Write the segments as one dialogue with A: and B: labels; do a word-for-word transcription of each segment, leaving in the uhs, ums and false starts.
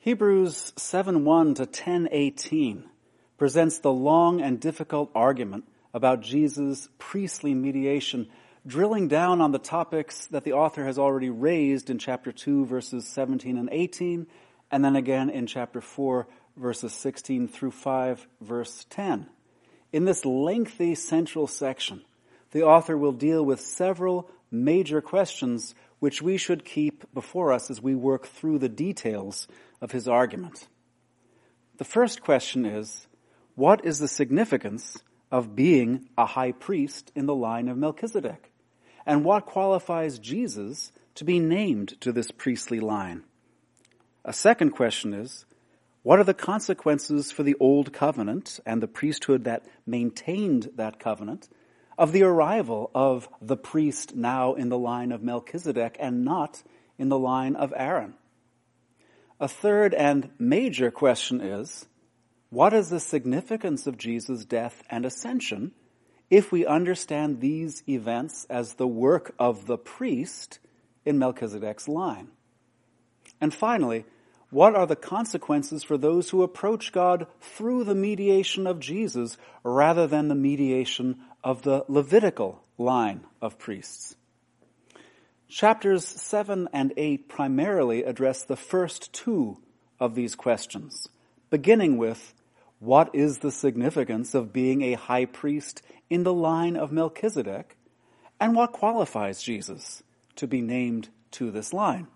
A: Hebrews seven one to ten eighteen presents the long and difficult argument about Jesus' priestly mediation, drilling down on the topics that the author has already raised in chapter two, verses seventeen and eighteen, and then again in chapter four, verses sixteen through five, verse ten. In this lengthy central section, the author will deal with several major questions which we should keep before us as we work through the details of his argument. The first question is, what is the significance of being a high priest in the line of Melchizedek? And what qualifies Jesus to be named to this priestly line? A second question is, what are the consequences for the old covenant and the priesthood that maintained that covenant of the arrival of the priest now in the line of Melchizedek and not in the line of Aaron? A third and major question is, what is the significance of Jesus' death and ascension if we understand these events as the work of the priest in Melchizedek's line? And finally, what are the consequences for those who approach God through the mediation of Jesus rather than the mediation of the Levitical line of priests? Chapters seven and eight primarily address the first two of these questions, beginning with, what is the significance of being a high priest in the line of Melchizedek, and what qualifies Jesus to be named to this line?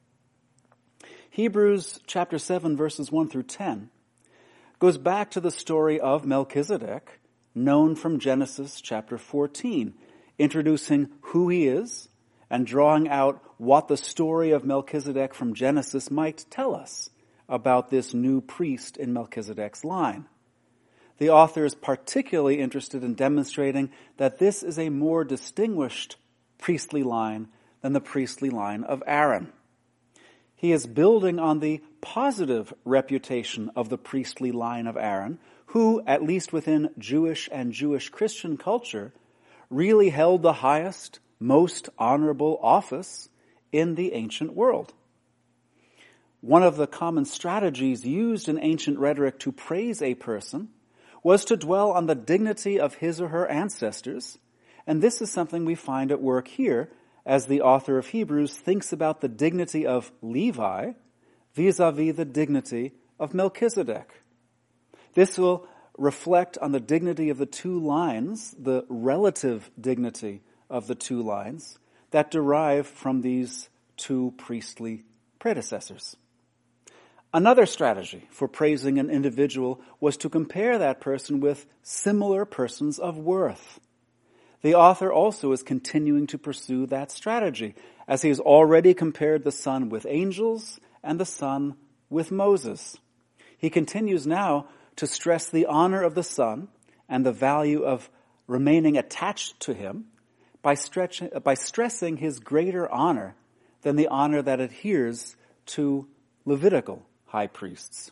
A: Hebrews chapter seven, verses one through ten, goes back to the story of Melchizedek, known from Genesis chapter fourteen, introducing who he is and drawing out what the story of Melchizedek from Genesis might tell us about this new priest in Melchizedek's line. The author is particularly interested in demonstrating that this is a more distinguished priestly line than the priestly line of Aaron. He is building on the positive reputation of the priestly line of Aaron, who, at least within Jewish and Jewish Christian culture, really held the highest, most honorable office in the ancient world. One of the common strategies used in ancient rhetoric to praise a person was to dwell on the dignity of his or her ancestors, and this is something we find at work here as the author of Hebrews thinks about the dignity of Levi vis-a-vis the dignity of Melchizedek. This will reflect on the dignity of the two lines, the relative dignity of the two lines that derive from these two priestly predecessors. Another strategy for praising an individual was to compare that person with similar persons of worth. The author also is continuing to pursue that strategy, as he has already compared the Son with angels and the Son with Moses. He continues now to stress the honor of the Son and the value of remaining attached to him by, stretching, by stressing his greater honor than the honor that adheres to Levitical high priests.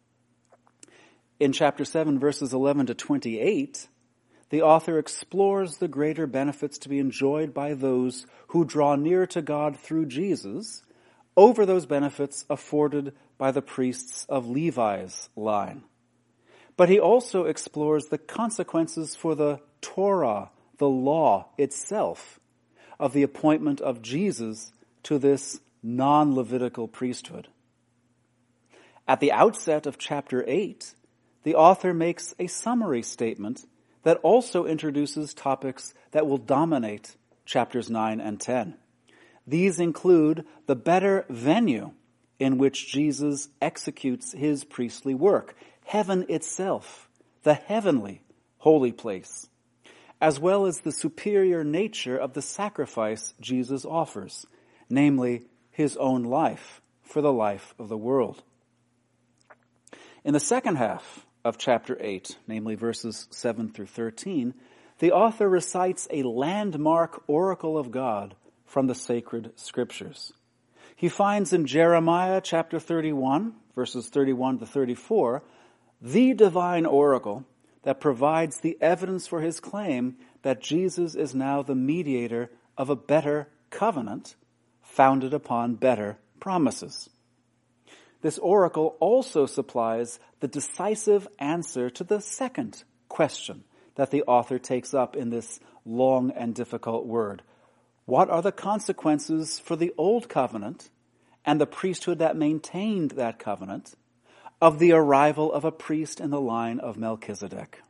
A: In chapter seven, verses eleven to twenty-eight, the author explores the greater benefits to be enjoyed by those who draw near to God through Jesus over those benefits afforded by the priests of Levi's line. But he also explores the consequences for the Torah, the law itself, of the appointment of Jesus to this non-Levitical priesthood. At the outset of chapter eight, the author makes a summary statement that also introduces topics that will dominate chapters nine and ten. These include the better venue in which Jesus executes his priestly work, heaven itself, the heavenly holy place, as well as the superior nature of the sacrifice Jesus offers, namely his own life for the life of the world. In the second half of chapter eight, namely verses seven through thirteen, the author recites a landmark oracle of God from the sacred scriptures. He finds in Jeremiah chapter thirty-one, verses thirty-one to thirty-four, the divine oracle that provides the evidence for his claim that Jesus is now the mediator of a better covenant founded upon better promises. this oracle also supplies the decisive answer to the second question that the author takes up in this long and difficult word. What are the consequences for the old covenant and the priesthood that maintained that covenant of the arrival of a priest in the line of Melchizedek?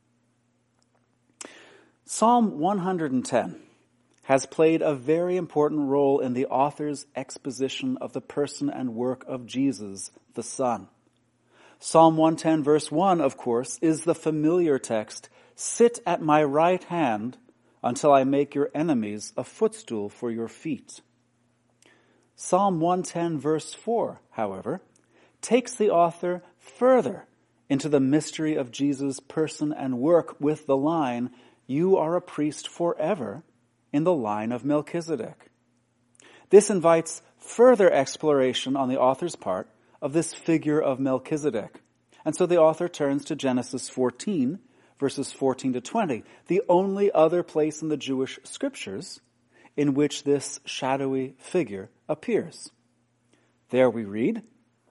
A: Psalm one hundred ten has played a very important role in the author's exposition of the person and work of Jesus, the Son. Psalm one ten verse one, of course, is the familiar text, "Sit at my right hand until I make your enemies a footstool for your feet." Psalm one ten verse four, however, takes the author further into the mystery of Jesus' person and work with the line, "You are a priest forever in the line of Melchizedek." This invites further exploration on the author's part of this figure of Melchizedek. And so the author turns to Genesis fourteen, verses fourteen to twenty, the only other place in the Jewish scriptures in which this shadowy figure appears. There we read,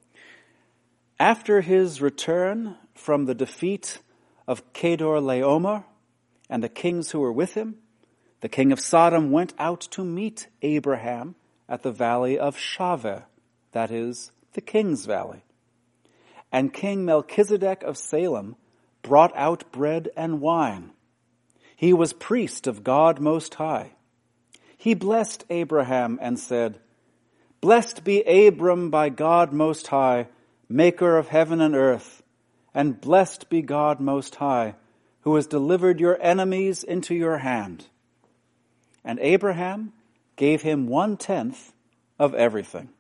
A: "After his return from the defeat of Kedor Laomer and the kings who were with him, the king of Sodom went out to meet Abraham at the valley of Shaveh," that is, the king's valley. "And King Melchizedek of Salem brought out bread and wine. He was priest of God Most High. He blessed Abraham and said, 'Blessed be Abram by God Most High, maker of heaven and earth, and blessed be God Most High, who has delivered your enemies into your hand.' And Abraham gave him one-tenth of everything."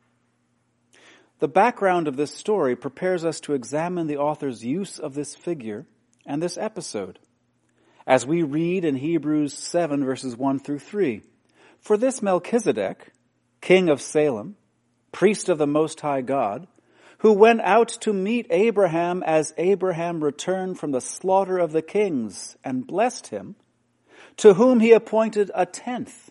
A: The background of this story prepares us to examine the author's use of this figure and this episode. As we read in Hebrews seven, verses one through three, "For this Melchizedek, king of Salem, priest of the Most High God, who went out to meet Abraham as Abraham returned from the slaughter of the kings and blessed him, to whom he appointed a tenth,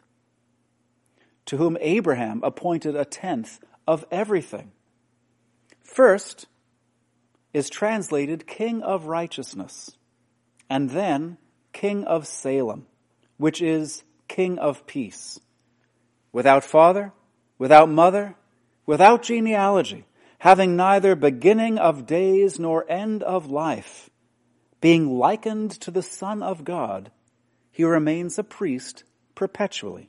A: to whom Abraham appointed a tenth of everything." First is translated King of Righteousness, and then King of Salem, which is King of Peace. Without father, without mother, without genealogy, having neither beginning of days nor end of life, being likened to the Son of God, he remains a priest perpetually.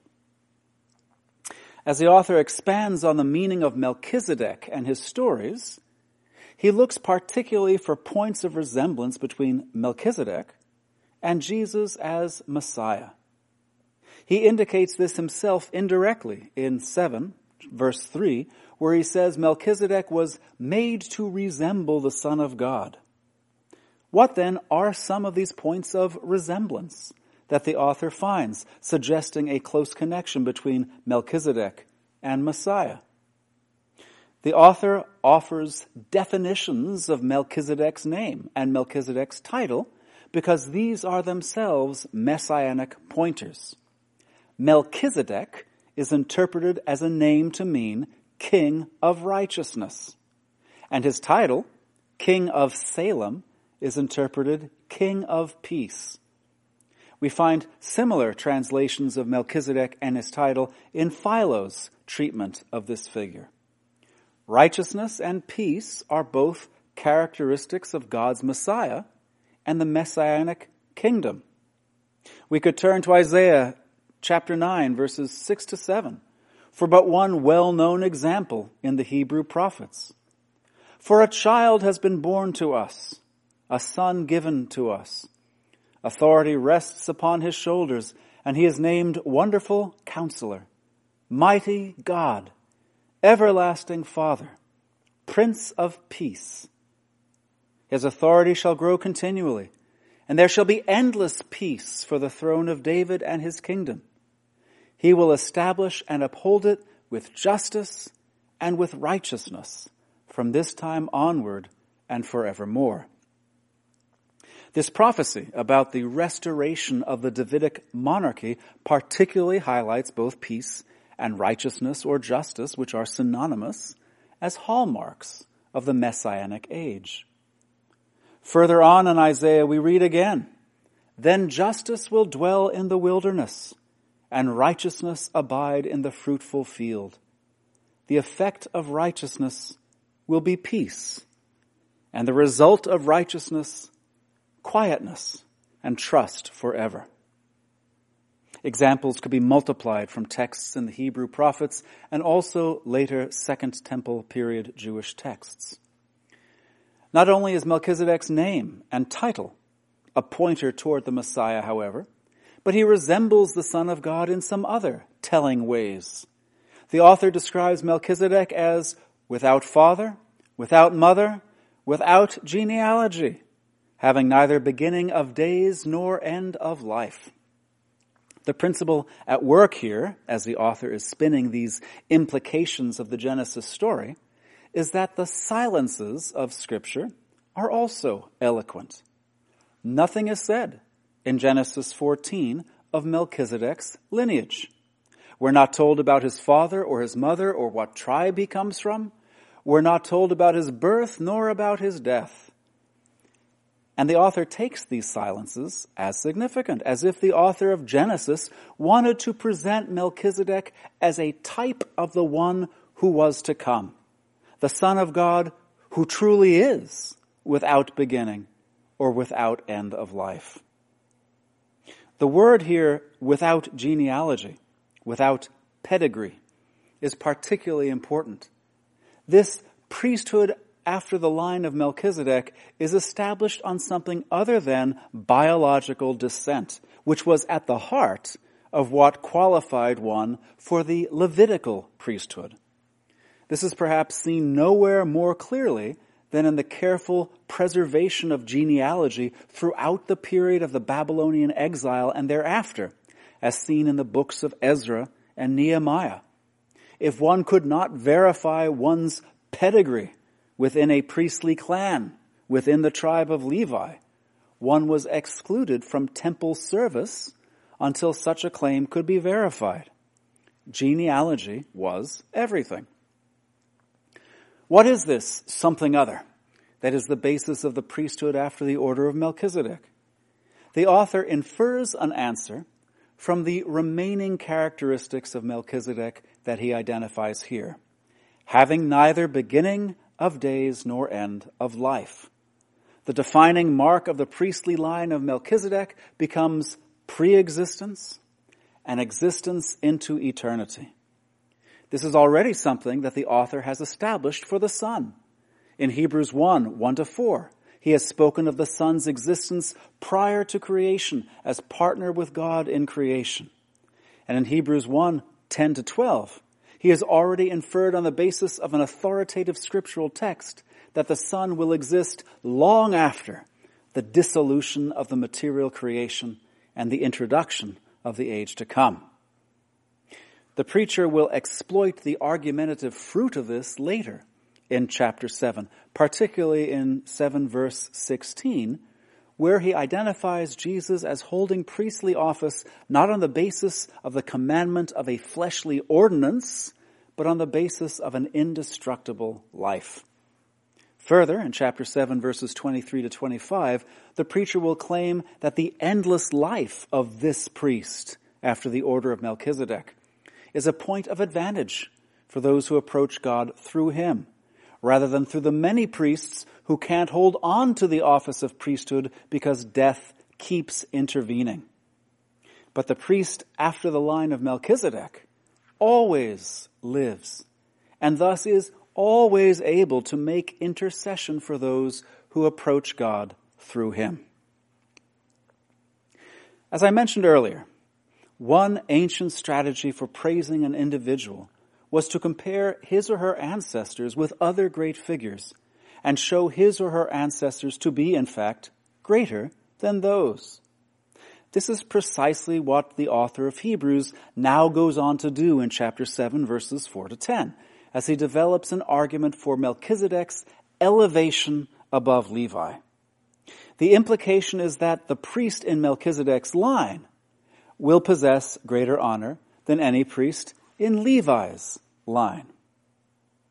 A: As the author expands on the meaning of Melchizedek and his stories, he looks particularly for points of resemblance between Melchizedek and Jesus as Messiah. He indicates this himself indirectly in seven, verse three, where he says Melchizedek was made to resemble the Son of God. What then are some of these points of resemblance that the author finds, suggesting a close connection between Melchizedek and Messiah? The author offers definitions of Melchizedek's name and Melchizedek's title because these are themselves messianic pointers. Melchizedek is interpreted as a name to mean King of Righteousness, and his title, King of Salem, is interpreted King of Peace. We find similar translations of Melchizedek and his title in Philo's treatment of this figure. Righteousness and peace are both characteristics of God's Messiah and the Messianic kingdom. We could turn to Isaiah chapter nine, verses six to seven, for but one well-known example in the Hebrew prophets. "For a child has been born to us, a son given to us. Authority rests upon his shoulders, and he is named Wonderful Counselor, Mighty God, Everlasting Father, Prince of Peace. His authority shall grow continually, and there shall be endless peace for the throne of David and his kingdom. He will establish and uphold it with justice and with righteousness from this time onward and forevermore." This prophecy about the restoration of the Davidic monarchy particularly highlights both peace and righteousness or justice, which are synonymous, as hallmarks of the Messianic age. Further on in Isaiah, we read again, "Then justice will dwell in the wilderness, and righteousness abide in the fruitful field. The effect of righteousness will be peace, and the result of righteousness, quietness and trust forever." Examples could be multiplied from texts in the Hebrew prophets and also later Second Temple period Jewish texts. Not only is Melchizedek's name and title a pointer toward the Messiah, however, but he resembles the Son of God in some other telling ways. The author describes Melchizedek as without father, without mother, without genealogy, having neither beginning of days nor end of life. The principle at work here, as the author is spinning these implications of the Genesis story, is that the silences of Scripture are also eloquent. Nothing is said in Genesis fourteen of Melchizedek's lineage. We're not told about his father or his mother or what tribe he comes from. We're not told about his birth nor about his death. And the author takes these silences as significant, as if the author of Genesis wanted to present Melchizedek as a type of the one who was to come, the Son of God who truly is without beginning or without end of life. The word here, without genealogy, without pedigree, is particularly important. This priesthood after the line of Melchizedek is established on something other than biological descent, which was at the heart of what qualified one for the Levitical priesthood. This is perhaps seen nowhere more clearly than in the careful preservation of genealogy throughout the period of the Babylonian exile and thereafter, as seen in the books of Ezra and Nehemiah. If one could not verify one's pedigree within a priestly clan, within the tribe of Levi, one was excluded from temple service until such a claim could be verified. Genealogy was everything. What is this something other that is the basis of the priesthood after the order of Melchizedek? The author infers an answer from the remaining characteristics of Melchizedek that he identifies here, having neither beginning of days nor end of life. The defining mark of the priestly line of Melchizedek becomes pre-existence and existence into eternity. This is already something that the author has established for the Son. In Hebrews one, one to four, he has spoken of the Son's existence prior to creation as partner with God in creation. And in Hebrews one, ten to twelve, he has already inferred on the basis of an authoritative scriptural text that the Son will exist long after the dissolution of the material creation and the introduction of the age to come. The preacher will exploit the argumentative fruit of this later in chapter seven, particularly in seven verse sixteen, where he identifies Jesus as holding priestly office not on the basis of the commandment of a fleshly ordinance, but on the basis of an indestructible life. Further, in chapter seven, verses twenty-three to twenty-five, the preacher will claim that the endless life of this priest after the order of Melchizedek is a point of advantage for those who approach God through him, rather than through the many priests who can't hold on to the office of priesthood because death keeps intervening. But the priest after the line of Melchizedek always lives, and thus is always able to make intercession for those who approach God through him. As I mentioned earlier, one ancient strategy for praising an individual was to compare his or her ancestors with other great figures and show his or her ancestors to be, in fact, greater than those. This is precisely what the author of Hebrews now goes on to do in chapter seven, verses four to ten, as he develops an argument for Melchizedek's elevation above Levi. The implication is that the priest in Melchizedek's line will possess greater honor than any priest in Levi's line.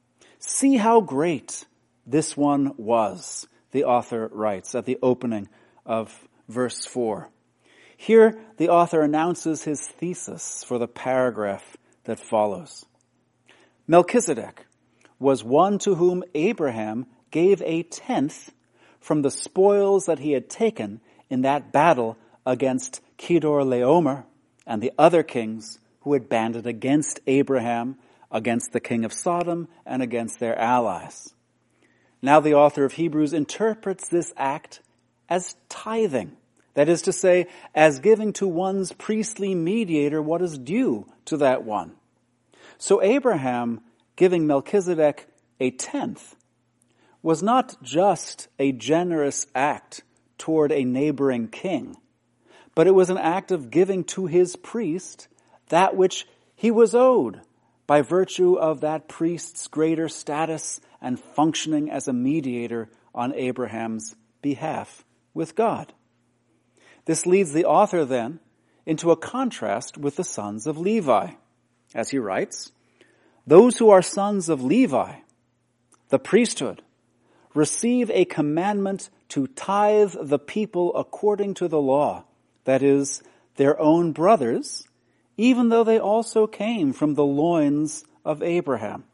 A: See how great this one was, the author writes at the opening of verse four. Here, the author announces his thesis for the paragraph that follows. Melchizedek was one to whom Abraham gave a tenth from the spoils that he had taken in that battle against Kedorlaomer and the other kings who had banded against Abraham, against the king of Sodom, and against their allies. Now the author of Hebrews interprets this act as tithing. That is to say, as giving to one's priestly mediator what is due to that one. So Abraham giving Melchizedek a tenth was not just a generous act toward a neighboring king, but it was an act of giving to his priest that which he was owed by virtue of that priest's greater status and functioning as a mediator on Abraham's behalf with God. This leads the author then into a contrast with the sons of Levi. As he writes, those who are sons of Levi, the priesthood, receive a commandment to tithe the people according to the law, that is, their own brothers, even though they also came from the loins of Abraham.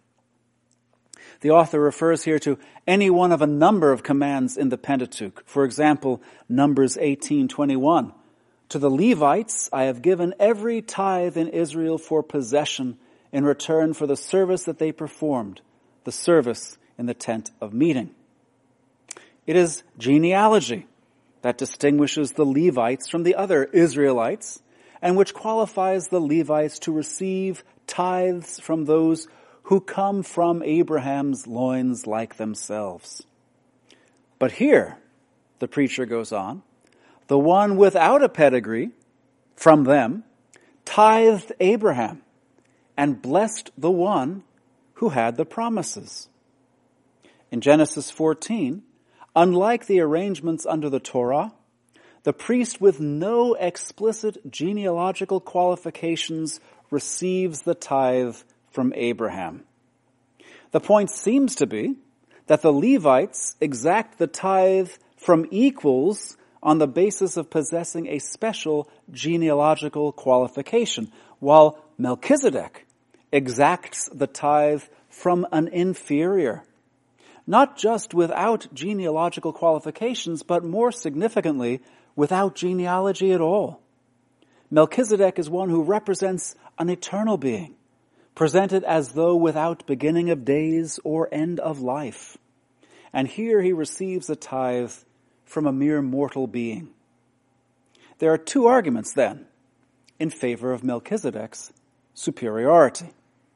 A: The author refers here to any one of a number of commands in the Pentateuch. For example, Numbers eighteen twenty-one. To the Levites I have given every tithe in Israel for possession in return for the service that they performed, the service in the tent of meeting. It is genealogy that distinguishes the Levites from the other Israelites and which qualifies the Levites to receive tithes from those who come from Abraham's loins like themselves. But here, the preacher goes on, the one without a pedigree from them tithed Abraham and blessed the one who had the promises. In Genesis fourteen, unlike the arrangements under the Torah, the priest with no explicit genealogical qualifications receives the tithe from Abraham. The point seems to be that the Levites exact the tithe from equals on the basis of possessing a special genealogical qualification, while Melchizedek exacts the tithe from an inferior, not just without genealogical qualifications, but more significantly, without genealogy at all. Melchizedek is one who represents an eternal being, presented as though without beginning of days or end of life. And here he receives a tithe from a mere mortal being. There are two arguments, then, in favor of Melchizedek's superiority.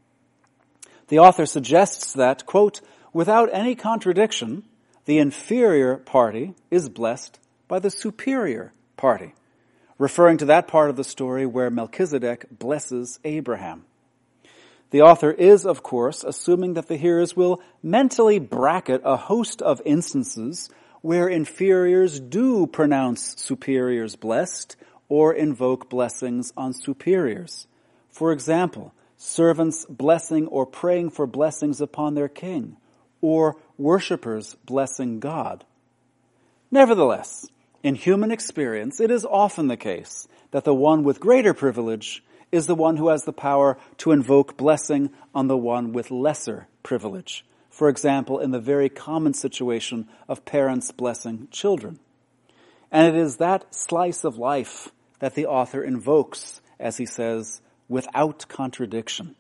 A: The author suggests that, quote, without any contradiction, the inferior party is blessed by the superior party, referring to that part of the story where Melchizedek blesses Abraham. The author is, of course, assuming that the hearers will mentally bracket a host of instances where inferiors do pronounce superiors blessed or invoke blessings on superiors. For example, servants blessing or praying for blessings upon their king, or worshippers blessing God. Nevertheless, in human experience, it is often the case that the one with greater privilege is the one who has the power to invoke blessing on the one with lesser privilege. For example, in the very common situation of parents blessing children. And it is that slice of life that the author invokes, as he says, without contradiction.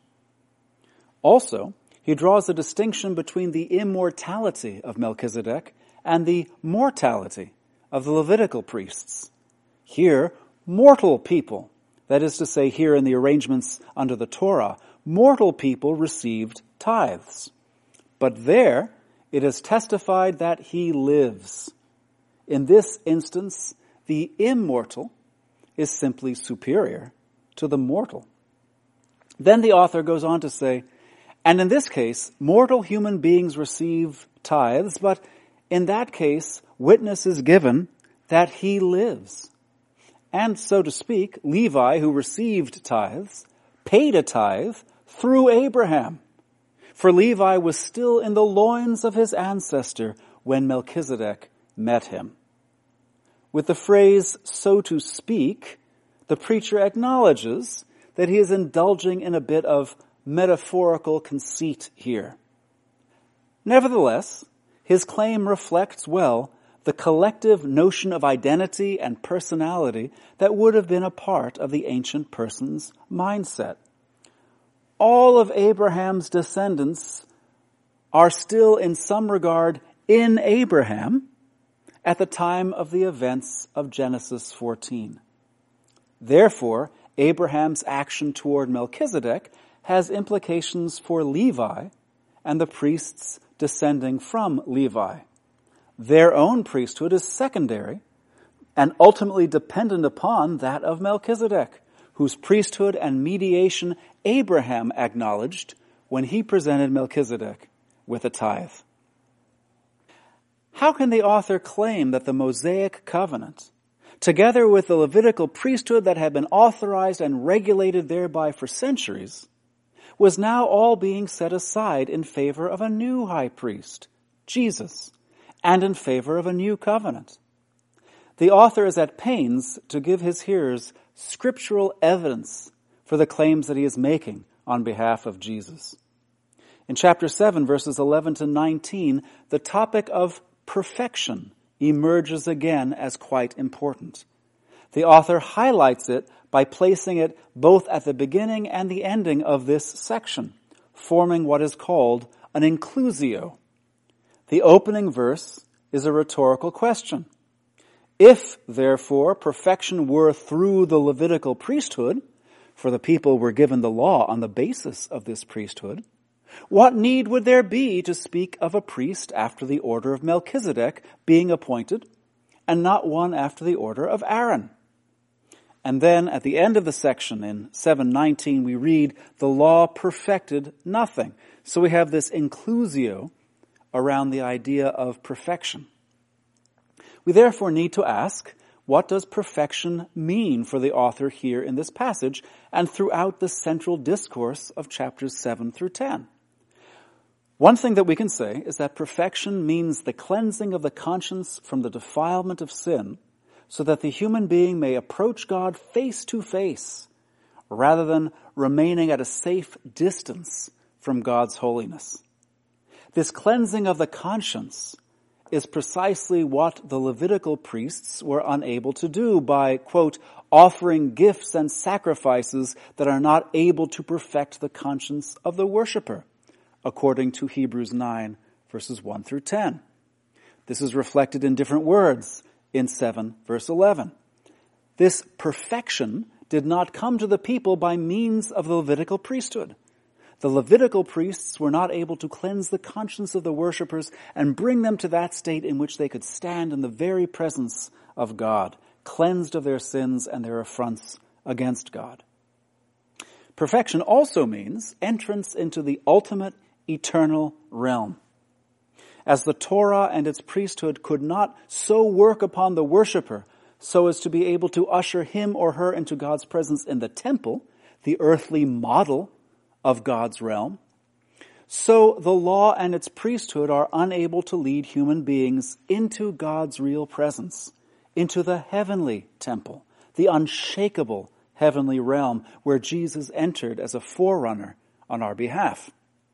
A: Also, he draws a distinction between the immortality of Melchizedek and the mortality of the Levitical priests. Here, mortal people, that is to say, here in the arrangements under the Torah, mortal people received tithes. But there, it is testified that he lives. In this instance, the immortal is simply superior to the mortal. Then the author goes on to say, and in this case, mortal human beings receive tithes, but in that case, witness is given that he lives. And so to speak, Levi, who received tithes, paid a tithe through Abraham, For Levi was still in the loins of his ancestor when Melchizedek met him. With the phrase, so to speak, the preacher acknowledges that he is indulging in a bit of metaphorical conceit here. Nevertheless, his claim reflects well the collective notion of identity and personality that would have been a part of the ancient person's mindset. All of Abraham's descendants are still in some regard in Abraham at the time of the events of Genesis fourteen. Therefore, Abraham's action toward Melchizedek has implications for Levi and the priests descending from Levi. Their own priesthood is secondary and ultimately dependent upon that of Melchizedek, whose priesthood and mediation Abraham acknowledged when he presented Melchizedek with a tithe. How can the author claim that the Mosaic covenant, together with the Levitical priesthood that had been authorized and regulated thereby for centuries, was now all being set aside in favor of a new high priest, Jesus, and in favor of a new covenant? The author is at pains to give his hearers scriptural evidence for the claims that he is making on behalf of Jesus. In chapter seven, verses eleven to nineteen, the topic of perfection emerges again as quite important. The author highlights it by placing it both at the beginning and the ending of this section, forming what is called an inclusio. The opening verse is a rhetorical question. If, therefore, perfection were through the Levitical priesthood, for the people were given the law on the basis of this priesthood, what need would there be to speak of a priest after the order of Melchizedek being appointed, and not one after the order of Aaron? And then at the end of the section in seven nineteen we read, the law perfected nothing. So we have this inclusio around the idea of perfection. We therefore need to ask, what does perfection mean for the author here in this passage and throughout the central discourse of chapters seven through ten? One thing that we can say is that perfection means the cleansing of the conscience from the defilement of sin, so that the human being may approach God face to face, rather than remaining at a safe distance from God's holiness. This cleansing of the conscience is precisely what the Levitical priests were unable to do by, quote, offering gifts and sacrifices that are not able to perfect the conscience of the worshiper, according to Hebrews nine, verses one through ten. This is reflected in different words in seven, verse eleven. This perfection did not come to the people by means of the Levitical priesthood. The Levitical priests were not able to cleanse the conscience of the worshipers and bring them to that state in which they could stand in the very presence of God, cleansed of their sins and their affronts against God. Perfection also means entrance into the ultimate eternal realm. As the Torah and its priesthood could not so work upon the worshiper so as to be able to usher him or her into God's presence in the temple, the earthly model of God's realm, so the law and its priesthood are unable to lead human beings into God's real presence, into the heavenly temple, the unshakable heavenly realm where Jesus entered as a forerunner on our behalf.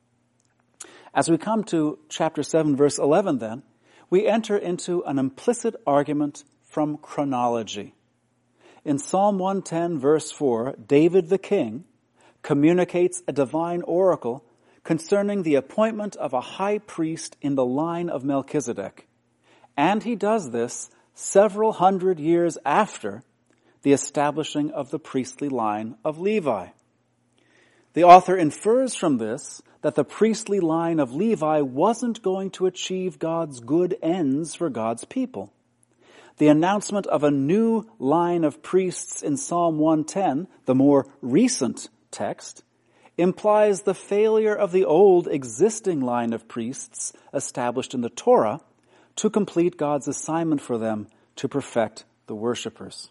A: As we come to chapter seven, verse eleven then, we enter into an implicit argument from chronology. In Psalm one ten, verse four, David the king communicates a divine oracle concerning the appointment of a high priest in the line of Melchizedek. And he does this several hundred years after the establishing of the priestly line of Levi. The author infers from this that the priestly line of Levi wasn't going to achieve God's good ends for God's people. The announcement of a new line of priests in Psalm one ten, the more recent text, implies the failure of the old existing line of priests established in the Torah to complete God's assignment for them to perfect the worshipers.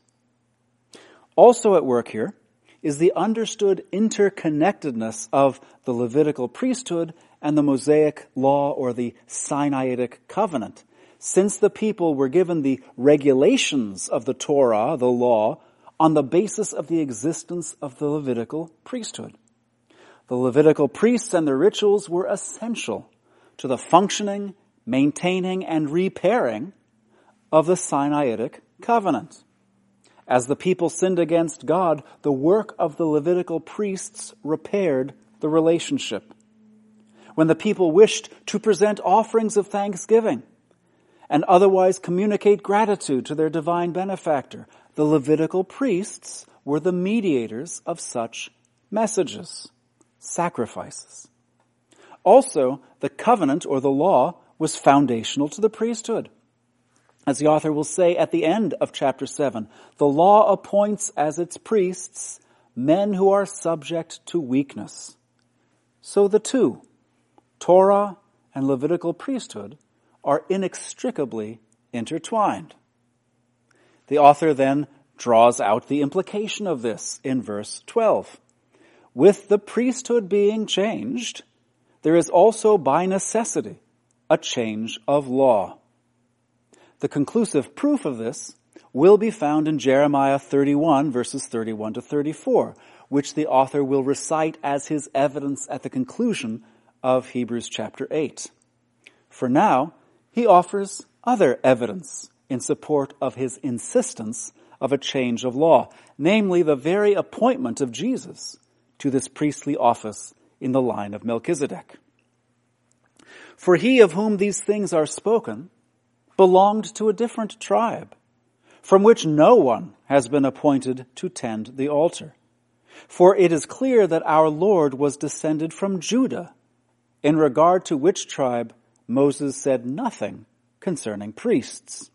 A: Also at work here is the understood interconnectedness of the Levitical priesthood and the Mosaic law or the Sinaitic covenant, since the people were given the regulations of the Torah, the law, on the basis of the existence of the Levitical priesthood. The Levitical priests and their rituals were essential to the functioning, maintaining, and repairing of the Sinaitic covenant. As the people sinned against God, the work of the Levitical priests repaired the relationship. When the people wished to present offerings of thanksgiving and otherwise communicate gratitude to their divine benefactor, the Levitical priests were the mediators of such messages, sacrifices. Also, the covenant or the law was foundational to the priesthood. As the author will say at the end of chapter seven, the law appoints as its priests men who are subject to weakness. So the two, Torah and Levitical priesthood, are inextricably intertwined. The author then draws out the implication of this in verse twelve. With the priesthood being changed, there is also by necessity a change of law. The conclusive proof of this will be found in Jeremiah thirty-one, verses thirty-one to thirty-four, which the author will recite as his evidence at the conclusion of Hebrews chapter eight. For now, he offers other evidence in support of his insistence of a change of law, namely the very appointment of Jesus to this priestly office in the line of Melchizedek. For he of whom these things are spoken belonged to a different tribe, from which no one has been appointed to tend the altar. For it is clear that our Lord was descended from Judah, in regard to which tribe Moses said nothing concerning priests.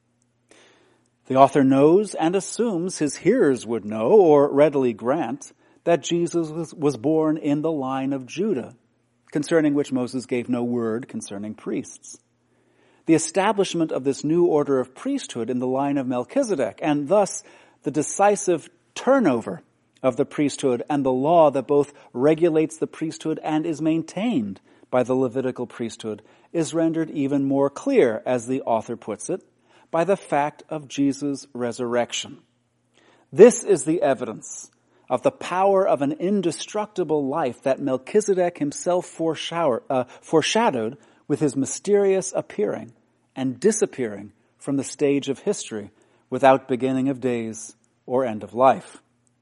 A: The author knows and assumes his hearers would know or readily grant that Jesus was, was born in the line of Judah, concerning which Moses gave no word concerning priests. The establishment of this new order of priesthood in the line of Melchizedek, and thus the decisive turnover of the priesthood and the law that both regulates the priesthood and is maintained by the Levitical priesthood, is rendered even more clear, as the author puts it, by the fact of Jesus' resurrection. This is the evidence of the power of an indestructible life that Melchizedek himself foreshower, uh, foreshadowed with his mysterious appearing and disappearing from the stage of history without beginning of days or end of life.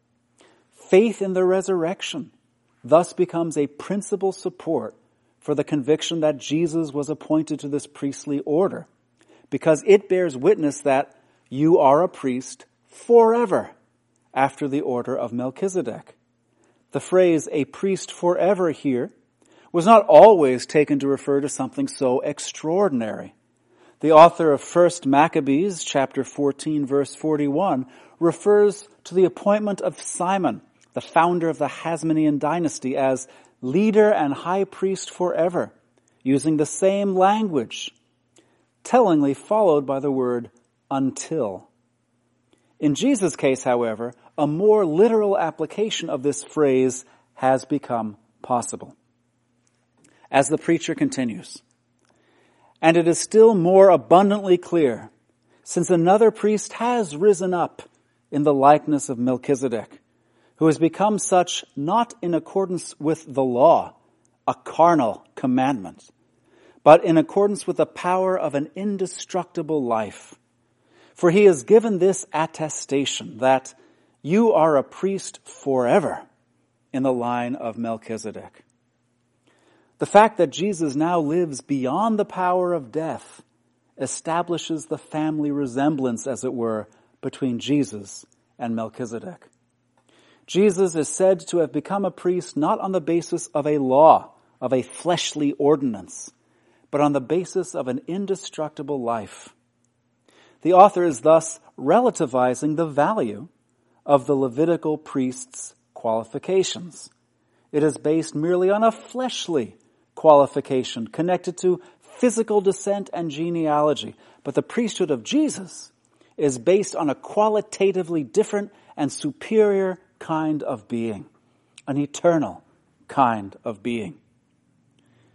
A: Faith in the resurrection thus becomes a principal support for the conviction that Jesus was appointed to this priestly order, because it bears witness that you are a priest forever after the order of Melchizedek. The phrase, a priest forever here, was not always taken to refer to something so extraordinary. The author of First Maccabees, chapter fourteen, verse forty-one, refers to the appointment of Simon, the founder of the Hasmonean dynasty, as leader and high priest forever, using the same language, tellingly followed by the word until. In Jesus' case, however, a more literal application of this phrase has become possible. As the preacher continues, and it is still more abundantly clear, since another priest has risen up in the likeness of Melchizedek, who has become such not in accordance with the law, a carnal commandment, but in accordance with the power of an indestructible life. For he has given this attestation that you are a priest forever in the line of Melchizedek. The fact that Jesus now lives beyond the power of death establishes the family resemblance, as it were, between Jesus and Melchizedek. Jesus is said to have become a priest not on the basis of a law, of a fleshly ordinance, but on the basis of an indestructible life. The author is thus relativizing the value of the Levitical priest's qualifications. It is based merely on a fleshly qualification connected to physical descent and genealogy. But the priesthood of Jesus is based on a qualitatively different and superior kind of being, an eternal kind of being.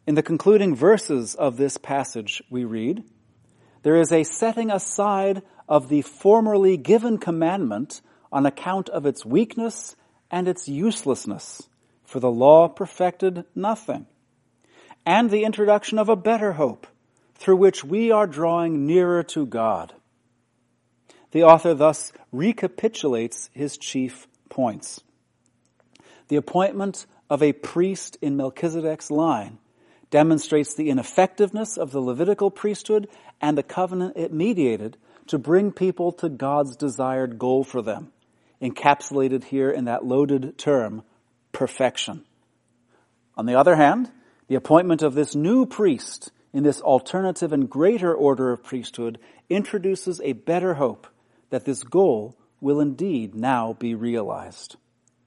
A: In the concluding verses of this passage we read, there is a setting aside of the formerly given commandment on account of its weakness and its uselessness, for the law perfected nothing, and the introduction of a better hope, through which we are drawing nearer to God. The author thus recapitulates his chief points. The appointment of a priest in Melchizedek's line demonstrates the ineffectiveness of the Levitical priesthood and the covenant it mediated to bring people to God's desired goal for them, encapsulated here in that loaded term, perfection. On the other hand, the appointment of this new priest in this alternative and greater order of priesthood introduces a better hope that this goal will indeed now be realized.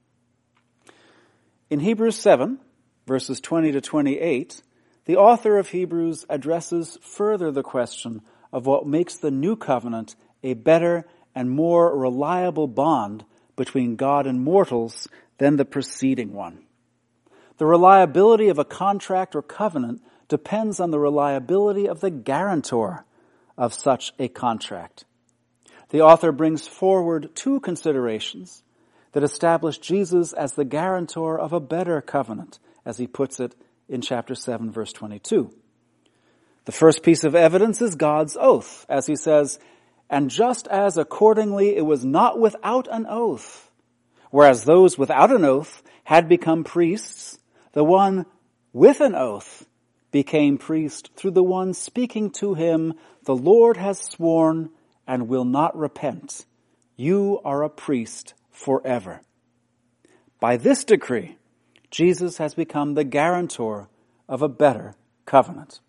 A: In Hebrews seven, verses twenty to twenty-eight, the author of Hebrews addresses further the question of what makes the new covenant a better and more reliable bond between God and mortals than the preceding one. The reliability of a contract or covenant depends on the reliability of the guarantor of such a contract. The author brings forward two considerations that establish Jesus as the guarantor of a better covenant, as he puts it in chapter seven, verse twenty-two. The first piece of evidence is God's oath, as he says, "And just as accordingly it was not without an oath, whereas those without an oath had become priests, the one with an oath became priest through the one speaking to him, the Lord has sworn and will not repent. You are a priest forever." By this decree, Jesus has become the guarantor of a better covenant.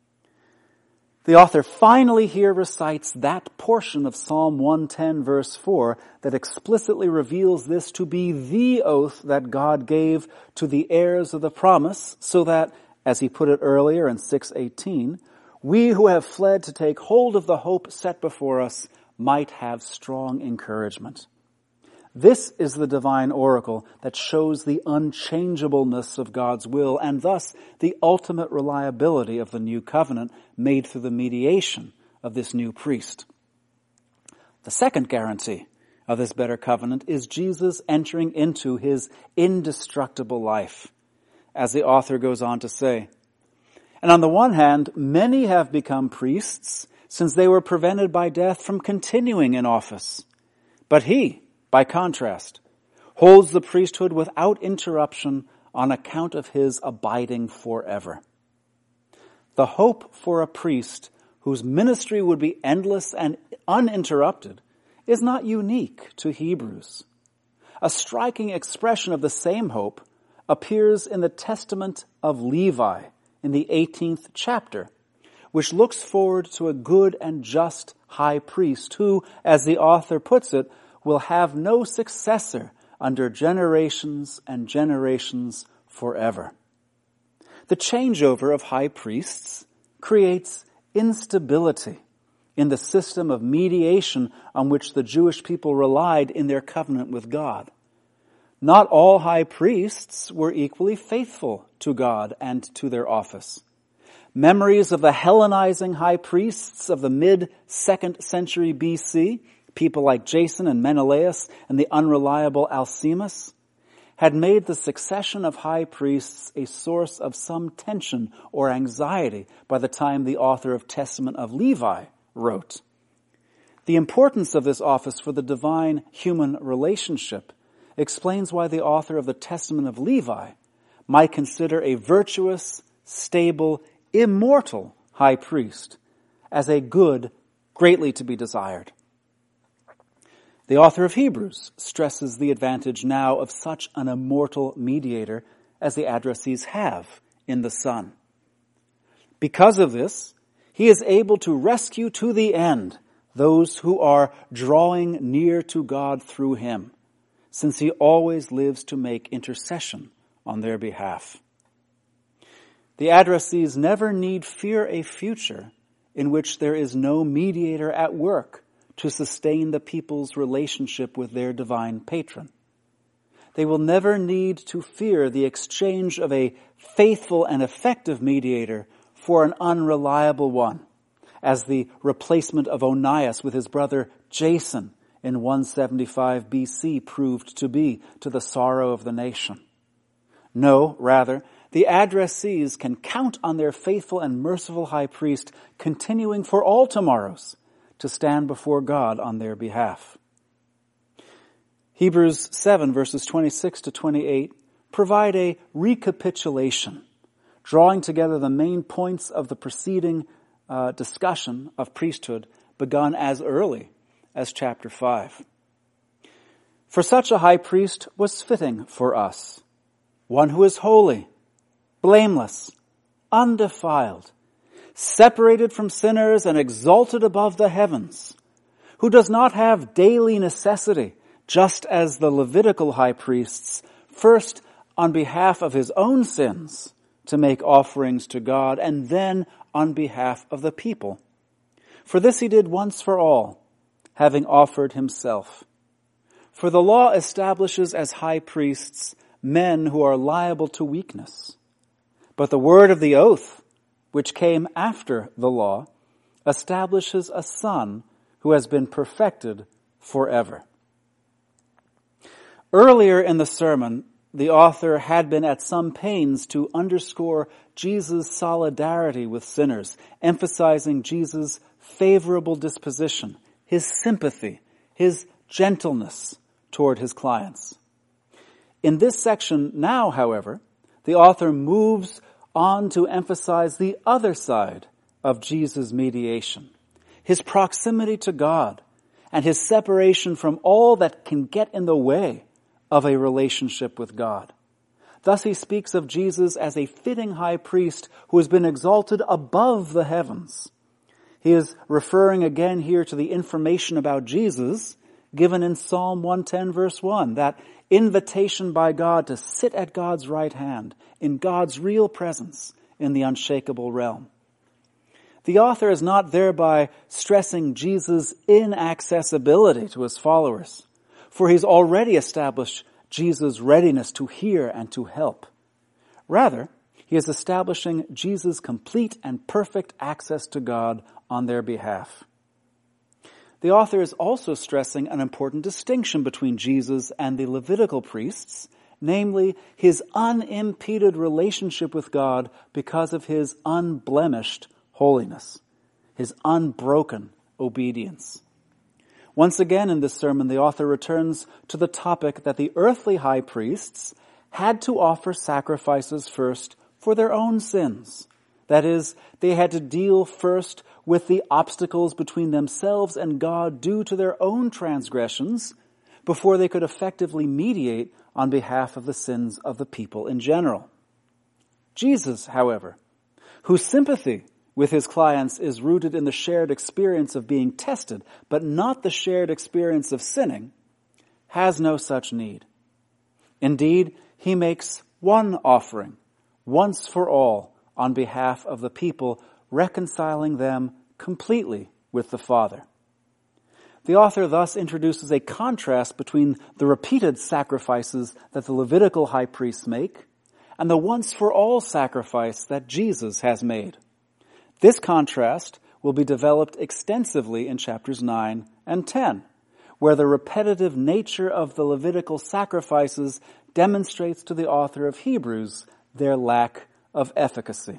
A: The author finally here recites that portion of Psalm one ten, verse four, that explicitly reveals this to be the oath that God gave to the heirs of the promise, so that, as he put it earlier in six eighteen, we who have fled to take hold of the hope set before us might have strong encouragement. This is the divine oracle that shows the unchangeableness of God's will and thus the ultimate reliability of the new covenant made through the mediation of this new priest. The second guarantee of this better covenant is Jesus entering into his indestructible life, as the author goes on to say. And on the one hand, many have become priests since they were prevented by death from continuing in office. But he, by contrast, holds the priesthood without interruption on account of his abiding forever. The hope for a priest whose ministry would be endless and uninterrupted is not unique to Hebrews. A striking expression of the same hope appears in the testament of Levi in the eighteenth chapter, which looks forward to a good and just high priest who, as the author puts it, will have no successor under generations and generations forever. The changeover of high priests creates instability in the system of mediation on which the Jewish people relied in their covenant with God. Not all high priests were equally faithful to God and to their office. Memories of the Hellenizing high priests of the mid-second century B C, people like Jason and Menelaus and the unreliable Alcimus, had made the succession of high priests a source of some tension or anxiety by the time the author of Testament of Levi wrote. The importance of this office for the divine-human relationship explains why the author of the Testament of Levi might consider a virtuous, stable, immortal high priest as a good greatly to be desired. The author of Hebrews stresses the advantage now of such an immortal mediator as the addressees have in the Son. Because of this, he is able to rescue to the end those who are drawing near to God through him, since he always lives to make intercession on their behalf. The addressees never need fear a future in which there is no mediator at work to sustain the people's relationship with their divine patron. they will never need to fear the exchange of a faithful and effective mediator for an unreliable one, as the replacement of Onias with his brother Jason in one seventy-five B C proved to be, to the sorrow of the nation. No, rather, the addressees can count on their faithful and merciful high priest continuing for all tomorrows to stand before God on their behalf. Hebrews seven verses twenty-six to twenty-eight provide a recapitulation, drawing together the main points of the preceding uh, discussion of priesthood begun as early as chapter five. For such a high priest was fitting for us, one who is holy, blameless, undefiled, separated from sinners and exalted above the heavens, who does not have daily necessity, just as the Levitical high priests, first on behalf of his own sins to make offerings to God, and then on behalf of the people. For this he did once for all, having offered himself. For the law establishes as high priests men who are liable to weakness. But the word of the oath, which came after the law, establishes a son who has been perfected forever. Earlier in the sermon, the author had been at some pains to underscore Jesus' solidarity with sinners, emphasizing Jesus' favorable disposition, his sympathy, his gentleness toward his clients. In this section now, however, the author moves on to emphasize the other side of Jesus' mediation, his proximity to God and his separation from all that can get in the way of a relationship with God. Thus he speaks of Jesus as a fitting high priest who has been exalted above the heavens. He is referring again here to the information about Jesus given in Psalm one ten verse one, that invitation by God to sit at God's right hand in God's real presence in the unshakable realm. The author is not thereby stressing Jesus' inaccessibility to his followers, for he's already established Jesus' readiness to hear and to help. Rather, he is establishing Jesus' complete and perfect access to God on their behalf. The author is also stressing an important distinction between Jesus and the Levitical priests, namely his unimpeded relationship with God because of his unblemished holiness, his unbroken obedience. Once again in this sermon, the author returns to the topic that the earthly high priests had to offer sacrifices first for their own sins. That is, they had to deal first with the obstacles between themselves and God due to their own transgressions before they could effectively mediate on behalf of the sins of the people in general. Jesus, however, whose sympathy with his clients is rooted in the shared experience of being tested, but not the shared experience of sinning, has no such need. Indeed, he makes one offering, once for all, on behalf of the people, reconciling them completely with the Father. The author thus introduces a contrast between the repeated sacrifices that the Levitical high priests make and the once-for-all sacrifice that Jesus has made. This contrast will be developed extensively in chapters nine and ten, where the repetitive nature of the Levitical sacrifices demonstrates to the author of Hebrews their lack of efficacy.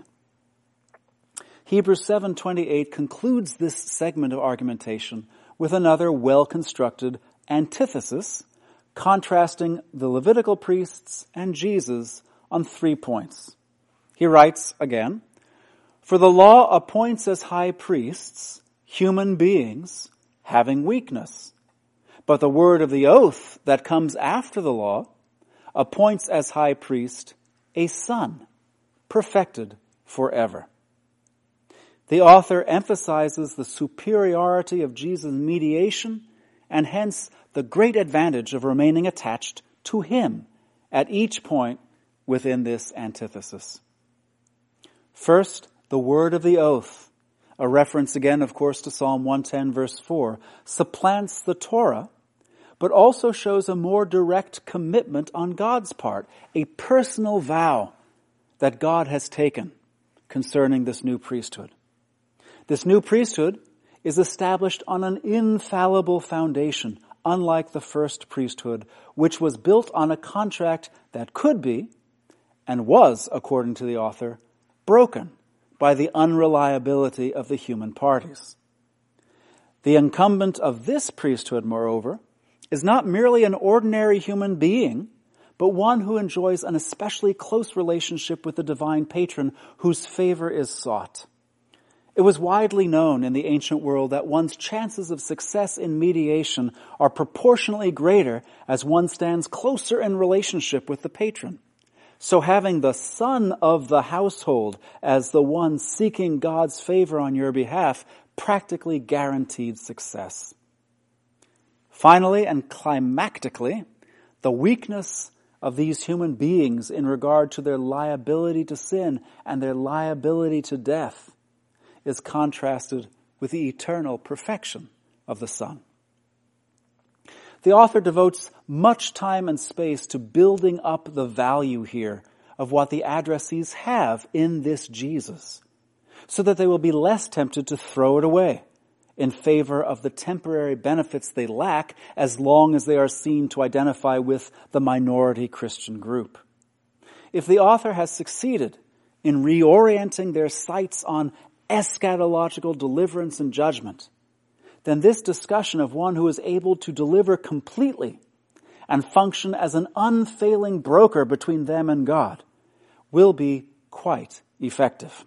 A: Hebrews seven twenty-eight concludes this segment of argumentation with another well-constructed antithesis, contrasting the Levitical priests and Jesus on three points. He writes again, "For the law appoints as high priests human beings having weakness, but the word of the oath that comes after the law appoints as high priest a son, perfected forever." The author emphasizes the superiority of Jesus' mediation and hence the great advantage of remaining attached to him at each point within this antithesis. First, the word of the oath, a reference again, of course, to Psalm one ten verse four, supplants the Torah, but also shows a more direct commitment on God's part, a personal vow that God has taken concerning this new priesthood. This new priesthood is established on an infallible foundation, unlike the first priesthood, which was built on a contract that could be, and was, according to the author, broken by the unreliability of the human parties. The incumbent of this priesthood, moreover, is not merely an ordinary human being, but one who enjoys an especially close relationship with the divine patron whose favor is sought. It was widely known in the ancient world that one's chances of success in mediation are proportionally greater as one stands closer in relationship with the patron. So having the son of the household as the one seeking God's favor on your behalf practically guaranteed success. Finally and climactically, the weakness of these human beings in regard to their liability to sin and their liability to death is contrasted with the eternal perfection of the Son. The author devotes much time and space to building up the value here of what the addressees have in this Jesus, so that they will be less tempted to throw it away in favor of the temporary benefits they lack as long as they are seen to identify with the minority Christian group. If the author has succeeded in reorienting their sights on eschatological deliverance and judgment, then this discussion of one who is able to deliver completely and function as an unfailing broker between them and God will be quite effective.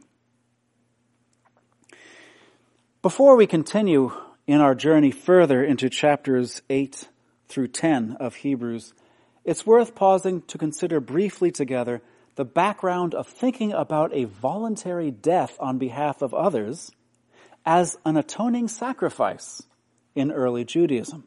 A: Before we continue in our journey further into chapters eight through ten of Hebrews, it's worth pausing to consider briefly together the background of thinking about a voluntary death on behalf of others as an atoning sacrifice in early Judaism.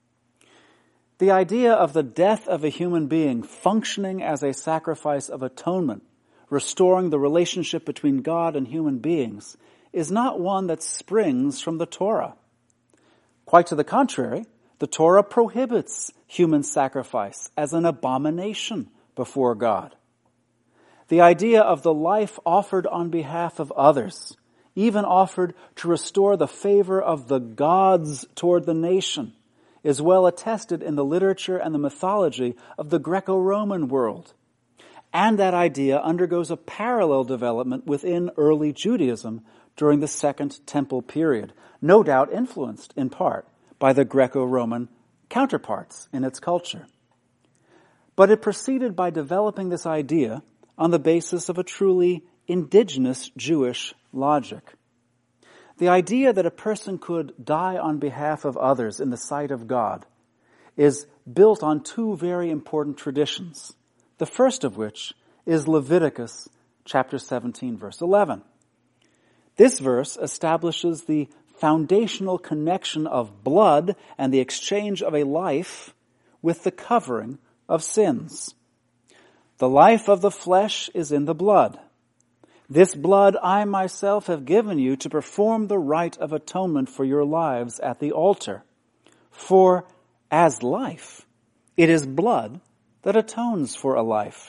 A: The idea of the death of a human being functioning as a sacrifice of atonement, restoring the relationship between God and human beings, is not one that springs from the Torah. Quite to the contrary, the Torah prohibits human sacrifice as an abomination before God. The idea of the life offered on behalf of others, even offered to restore the favor of the gods toward the nation, is well attested in the literature and the mythology of the Greco-Roman world. And that idea undergoes a parallel development within early Judaism during the Second Temple period, no doubt influenced in part by the Greco-Roman counterparts in its culture. But it proceeded by developing this idea on the basis of a truly indigenous Jewish logic. The idea that a person could die on behalf of others in the sight of God is built on two very important traditions, the first of which is Leviticus chapter seventeen, verse eleven. This verse establishes the foundational connection of blood and the exchange of a life with the covering of sins. The life of the flesh is in the blood. This blood I myself have given you to perform the rite of atonement for your lives at the altar. For as life, it is blood that atones for a life.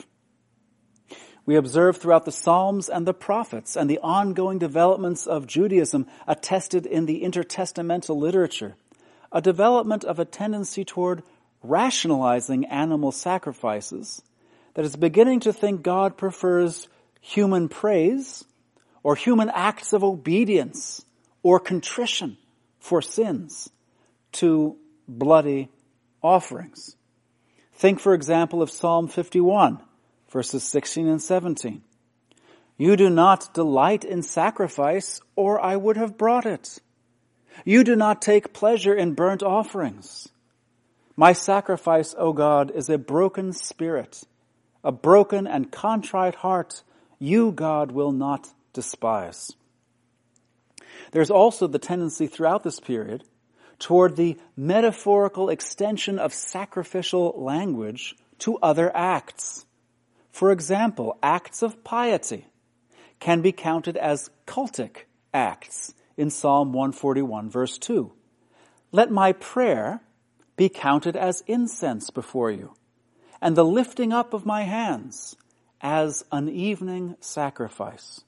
A: We observe throughout the Psalms and the prophets and the ongoing developments of Judaism attested in the intertestamental literature, a development of a tendency toward rationalizing animal sacrifices that is beginning to think God prefers human praise or human acts of obedience or contrition for sins to bloody offerings. Think, for example, of Psalm fifty-one, verses sixteen and seventeen. You do not delight in sacrifice, or I would have brought it. You do not take pleasure in burnt offerings. My sacrifice, O God, is a broken spirit, a broken and contrite heart. You, God, will not despise. There's also the tendency throughout this period toward the metaphorical extension of sacrificial language to other acts. For example, acts of piety can be counted as cultic acts in Psalm one forty-one, verse two. Let my prayer be counted as incense before you, and the lifting up of my hands as an evening sacrifice.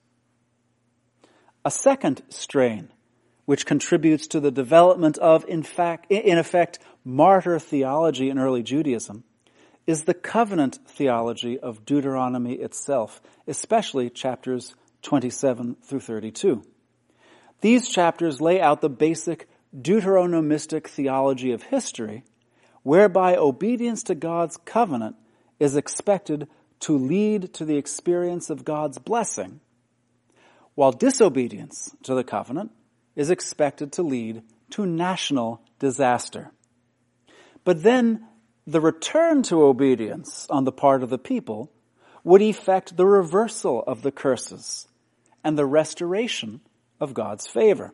A: A second strain, which contributes to the development of, in fact, in effect, martyr theology in early Judaism, is the covenant theology of Deuteronomy itself, especially chapters twenty-seven through thirty-two. These chapters lay out the basic Deuteronomistic theology of history, whereby obedience to God's covenant is expected to lead to the experience of God's blessing, while disobedience to the covenant is expected to lead to national disaster. But then the return to obedience on the part of the people would effect the reversal of the curses and the restoration of God's favor.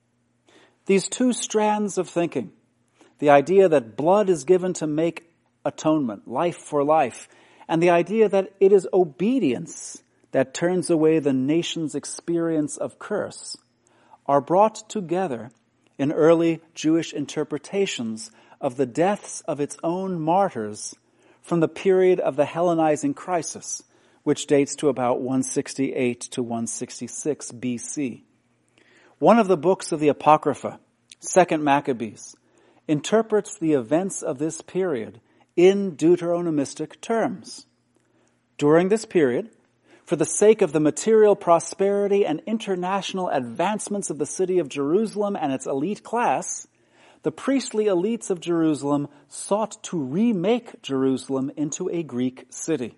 A: These two strands of thinking, the idea that blood is given to make atonement, life for life, and the idea that it is obedience that turns away the nation's experience of curse, are brought together in early Jewish interpretations of the deaths of its own martyrs from the period of the Hellenizing crisis, which dates to about one sixty-eight to one sixty-six B C. One of the books of the Apocrypha, Second Maccabees, interprets the events of this period in Deuteronomistic terms. During this period, for the sake of the material prosperity and international advancements of the city of Jerusalem and its elite class, the priestly elites of Jerusalem sought to remake Jerusalem into a Greek city.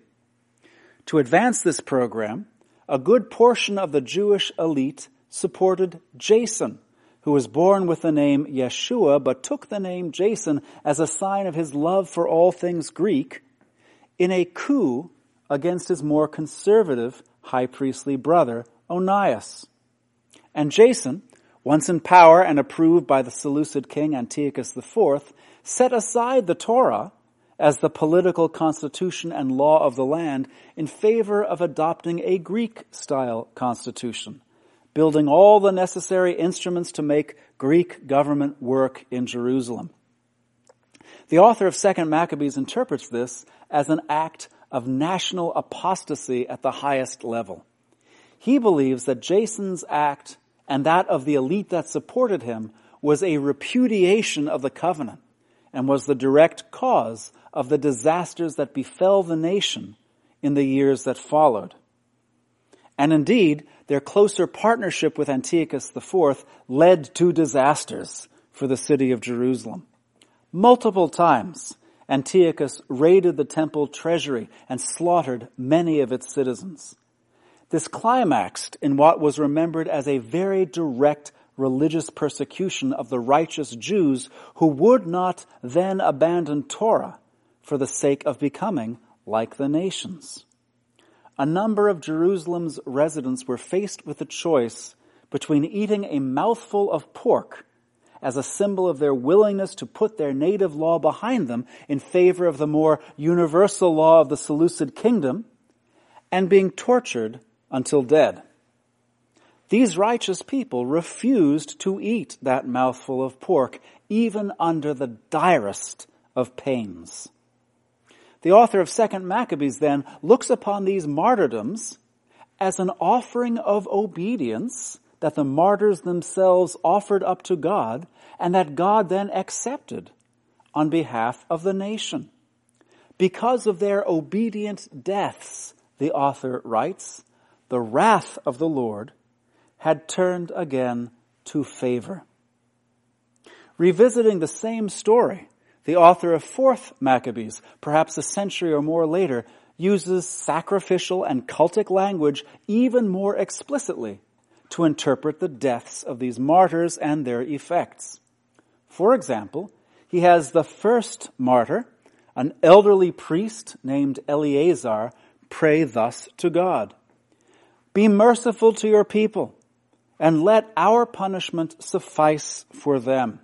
A: To advance this program, a good portion of the Jewish elite supported Jason, who was born with the name Yeshua but took the name Jason as a sign of his love for all things Greek, in a coup against his more conservative high priestly brother Onias. And Jason, once in power and approved by the Seleucid king Antiochus the Fourth, set aside the Torah as the political constitution and law of the land in favor of adopting a Greek-style constitution, building all the necessary instruments to make Greek government work in Jerusalem. The author of Second Maccabees interprets this as an act of national apostasy at the highest level. He believes that Jason's act and that of the elite that supported him was a repudiation of the covenant and was the direct cause of the disasters that befell the nation in the years that followed. And indeed, their closer partnership with Antiochus the Fourth led to disasters for the city of Jerusalem. Multiple times, Antiochus raided the temple treasury and slaughtered many of its citizens. This climaxed in what was remembered as a very direct religious persecution of the righteous Jews who would not then abandon Torah for the sake of becoming like the nations. A number of Jerusalem's residents were faced with a choice between eating a mouthful of pork as a symbol of their willingness to put their native law behind them in favor of the more universal law of the Seleucid kingdom, and being tortured until dead. These righteous people refused to eat that mouthful of pork, even under the direst of pains. The author of Second Maccabees then looks upon these martyrdoms as an offering of obedience that the martyrs themselves offered up to God and that God then accepted on behalf of the nation. Because of their obedient deaths, the author writes, the wrath of the Lord had turned again to favor. Revisiting the same story, the author of Fourth Maccabees, perhaps a century or more later, uses sacrificial and cultic language even more explicitly to interpret the deaths of these martyrs and their effects. For example, he has the first martyr, an elderly priest named Eleazar, pray thus to God: "Be merciful to your people, and let our punishment suffice for them.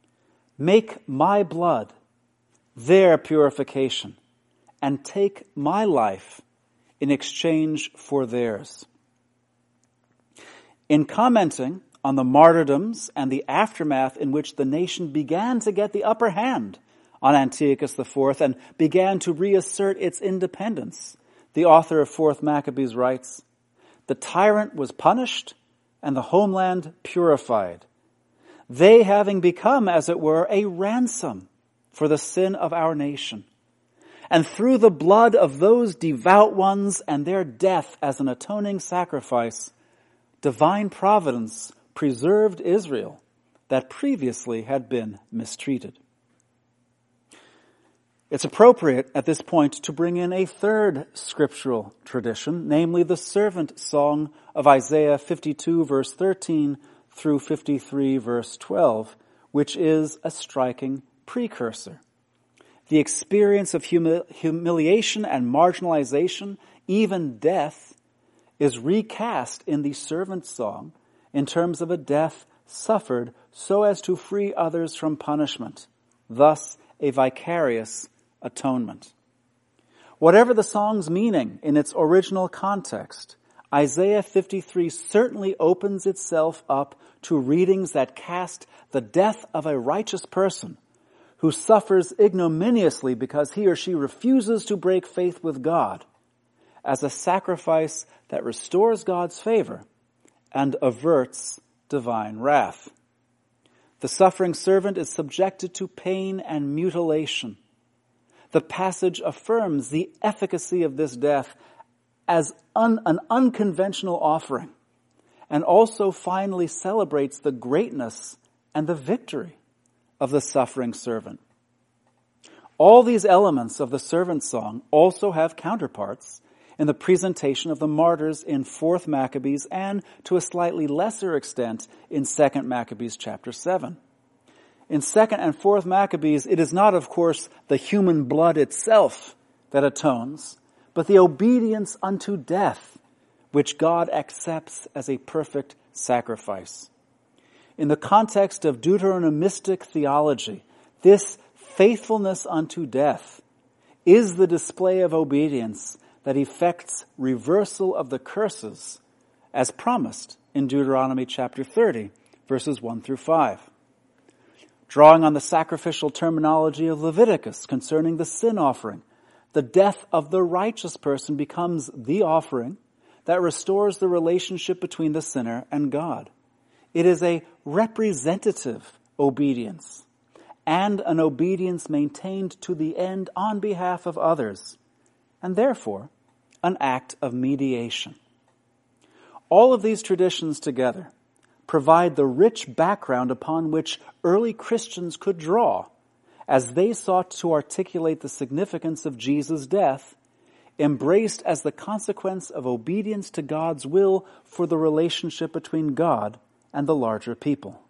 A: Make my blood their purification, and take my life in exchange for theirs." In commenting on the martyrdoms and the aftermath in which the nation began to get the upper hand on Antiochus the Fourth and began to reassert its independence. The author of Fourth Maccabees writes, "The tyrant was punished and the homeland purified, they having become, as it were, a ransom for the sin of our nation. And through the blood of those devout ones and their death as an atoning sacrifice, divine providence preserved Israel that previously had been mistreated." It's appropriate at this point to bring in a third scriptural tradition, namely the servant song of Isaiah fifty-two verse thirteen through fifty-three verse twelve, which is a striking precursor. The experience of humili- humiliation and marginalization, even death, is recast in the servant song in terms of a death suffered so as to free others from punishment, thus a vicarious atonement. Whatever the song's meaning in its original context, Isaiah fifty-three certainly opens itself up to readings that cast the death of a righteous person who suffers ignominiously because he or she refuses to break faith with God as a sacrifice that restores God's favor and averts divine wrath. The suffering servant is subjected to pain and mutilation. The passage affirms the efficacy of this death as un, an unconventional offering, and also finally celebrates the greatness and the victory of the suffering servant. All these elements of the servant song also have counterparts in the presentation of the martyrs in Fourth Maccabees and, to a slightly lesser extent, in Second Maccabees chapter seven. In Second and Fourth Maccabees, it is not, of course, the human blood itself that atones, but the obedience unto death, which God accepts as a perfect sacrifice. In the context of Deuteronomistic theology, this faithfulness unto death is the display of obedience that effects reversal of the curses as promised in Deuteronomy chapter thirty, verses one through five. Drawing on the sacrificial terminology of Leviticus concerning the sin offering, the death of the righteous person becomes the offering that restores the relationship between the sinner and God. It is a representative obedience, and an obedience maintained to the end on behalf of others, and therefore an act of mediation. All of these traditions together provide the rich background upon which early Christians could draw as they sought to articulate the significance of Jesus' death, embraced as the consequence of obedience to God's will for the relationship between God and the larger people.